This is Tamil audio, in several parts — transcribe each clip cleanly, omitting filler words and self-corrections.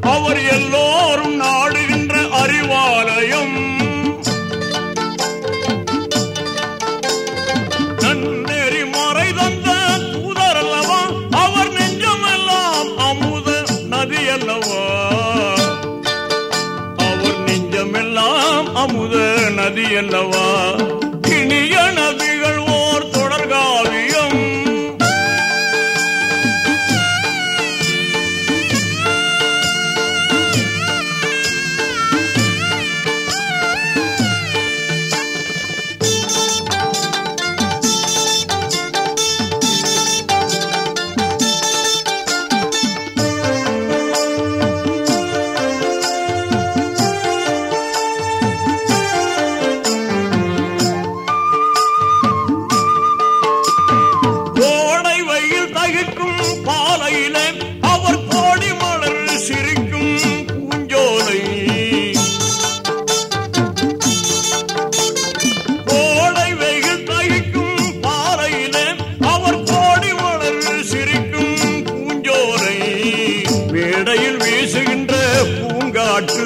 அவர் எல்லோரும் நாடுகின்ற அறிவாலயம். நன்னெறி மறை தந்த தூதர் அல்லவா, அவர் நெஞ்சமெல்லாம் அமுத நதி அல்லவா, அவர் நெஞ்சமெல்லாம் அமுத நதி அல்லவா. இனிய நபிகள் ஓர் தொடர்காவியம். பாலையிலே அவர் கோடி மலர் சிரிக்கும் பூஞ்சோலை, கோடை வெயில் தகிக்கும் பாலையிலே அவர் கோடி மலர் சிரிக்கும் பூஞ்சோலை. மேடையில் வீசுகின்ற பூங்காற்று,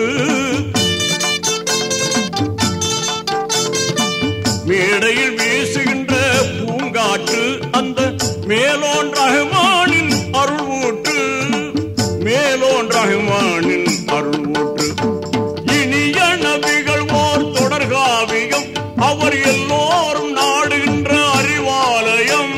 மேடையில் வீசுகின்ற பூங்காற்று அந்த மேலோன் ரஹ்மானின் அருள்வூற்று, மேலோன் ரஹ்மானின் அருள்வூற்று. இனிய நபிகள் ஓர் தொடர்காவியம், அவர் எல்லோரும் நாடுகின்ற அறிவாலயம்.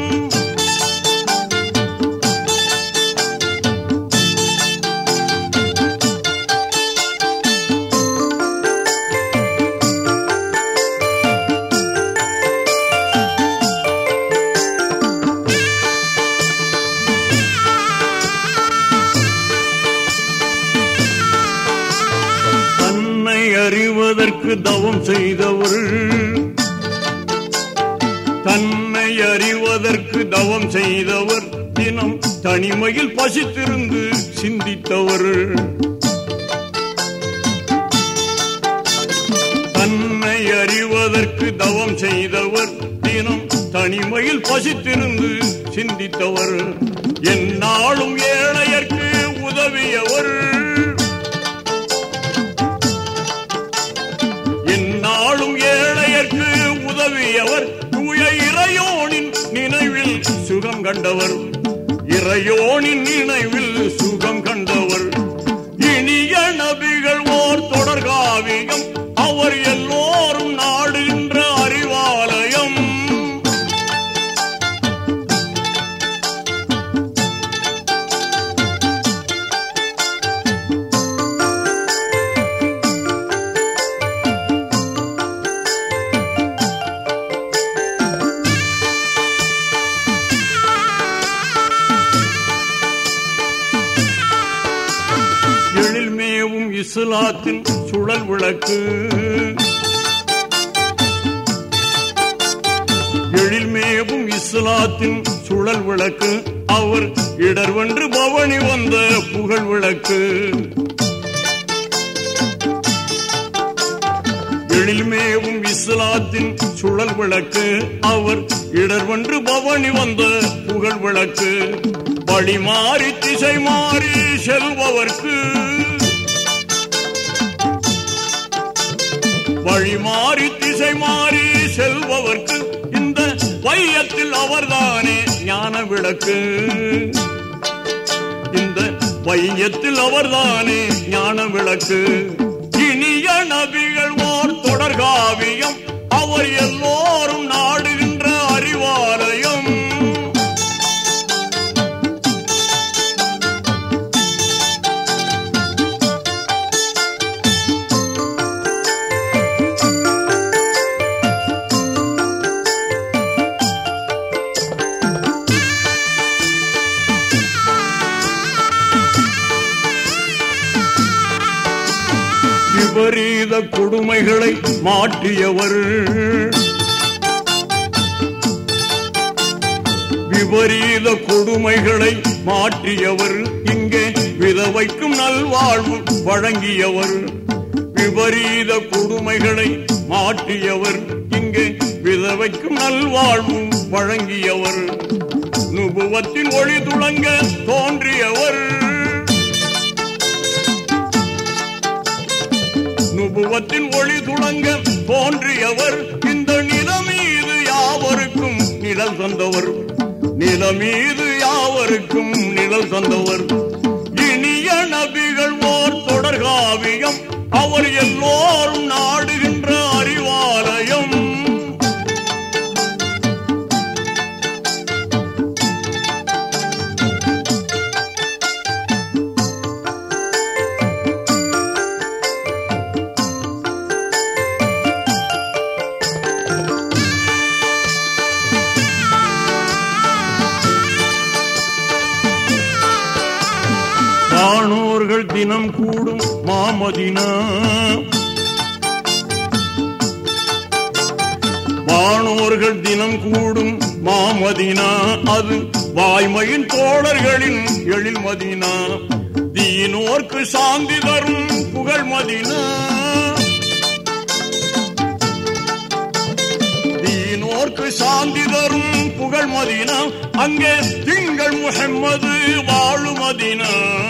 அறிவதற்கு தவம் செய்தவர், தன்னை அறிவதற்கு தவம் செய்தவர், தினம் தனிமையில் பசித்திருந்து சிந்தித்தவர். தன்னை அறிவதற்கு தவம் செய்தவர், தினம் தனிமையில் பசித்திருந்து சிந்தித்தவர். எந்நாளும் ஏழையர்க்கு உதவியவர், நாளும் ஏழையர்க்கு உதவியவர். தூய இறையோனின் நினைவில் சுகம் கண்டவர், இறையோனின் நினைவில் சுகம் கண்டவர். இனிய நபிகள் ஓர் தொடர்காவியம், அவர் எல்லோரும் நாடுகின்ற அறிவாலயம். எழில்மேவும் இஸ்லாத்தின் சுழல் விளக்கு, எழில்மேவும் இஸ்லாத்தின் சுழல் விளக்கு, அவர் இடர்வென்று பவனி வந்த புகழ் விளக்கு. எழில்மேவும் இஸ்லாத்தின் சுழல் விளக்கு, அவர் இடர்வென்று பவனி வந்த புகழ் விளக்கு. வழி மாறி திசை மாறி செல்பவர்க்கு, வழி மாறி திசை மாறி செல்பவர்க்கு இந்த வையத்தில் அவர்தானே ஞான விளக்கு, இந்த வையத்தில் அவர்தானே ஞான விளக்கு. இனிய நபிகள் ஓர் தொடர்காவியம், அவர் எல்லோரும் நாடுகின்ற அறிவாலயம். விபரீத கொடுமைகளை மாற்றியவர், விபரீத கொடுமைகளை மாற்றியவர். இங்கே விதவைக்கும் நல்வாழ்வு வழங்கியவர், விபரீத கொடுமைகளை மாற்றியவர். இங்கே விதவைக்கும் நல்வாழ்வு வழங்கியவர். நுபுவத்தின் ஒளி துளங்க தோன்றியவர், தத்துவத்தின் ஒளி துளங்க தோன்றியவர். இந்த நிலமீது யாவருக்கும் நிழல் தந்தவர், நிலமீது யாவருக்கும் நிழல் தந்தவர். இனிய நபிகள் ஓர் தொடர்காவியம், அவர் எல்லோரும் நாடுகின்ற அறிவாலயம். வானோர்கள் தினம் கூடும் மாமதினா, வானோர்கள் தினம் கூடும் மாமதினா, அது வாய்மையின் தோழர்களின் எழில் மதினா. தீனோர்க்கு சாந்தி தரும் புகழ் மதினா, தீனோர்க்கு சாந்தி தரும் புகழ் மதினா. அங்கே திங்கள் முஹம்மது வாழும் மதினா,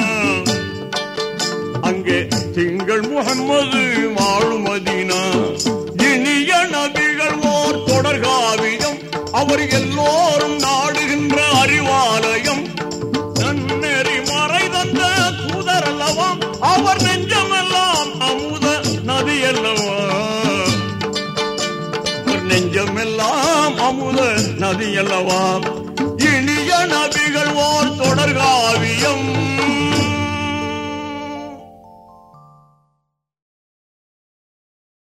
அங்கே திங்கள் முஹம்மது வாழும் மதினா. இனிய நபிகள் ஓர் தொடர்காவியம், அவர் எல்லோரும் நாடுகின்ற அறிவாலயம். நன்னெறி மறை தந்த தூதர் அல்லவா, அவர் நெஞ்சமெல்லாம் அமுத நதி அல்லவா, அவர் நெஞ்சமெல்லாம் அமுத நதி அல்லவா.